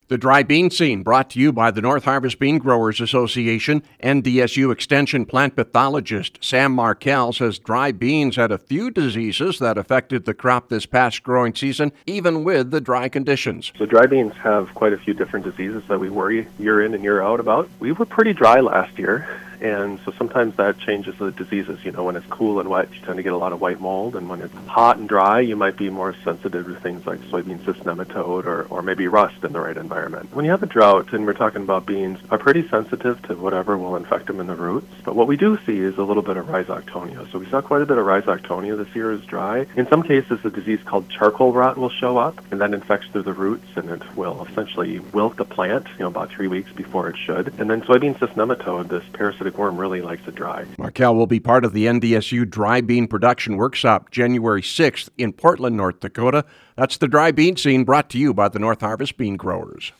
The Dry Bean Scene, brought to you by the North Harvest Bean Growers Association. NDSU Extension plant pathologist Sam Markel says dry beans had a few diseases that affected the crop this past growing season, even with the dry conditions. So dry beans have quite a few different diseases that we worry year in and year out about. We were pretty dry last year, and so sometimes that changes the diseases. You know, when it's cool and wet, you tend to get a lot of white mold, and when it's hot and dry, you might be more sensitive to things like soybean cyst nematode or maybe rust in the right environment. When you have a drought, and we're talking about beans, are pretty sensitive to whatever will infect them in the roots. But what we do see is a little bit of rhizoctonia. So we saw quite a bit of rhizoctonia this year as dry. In some cases, a disease called charcoal rot will show up, and that infects through the roots, and it will essentially wilt the plant, about 3 weeks before it should. And then soybean cyst nematode, this parasitic worm, really likes it dry. Markel will be part of the NDSU Dry Bean Production Workshop January 6th in Portland, North Dakota. That's the Dry Bean Scene, brought to you by the North Harvest Bean Growers.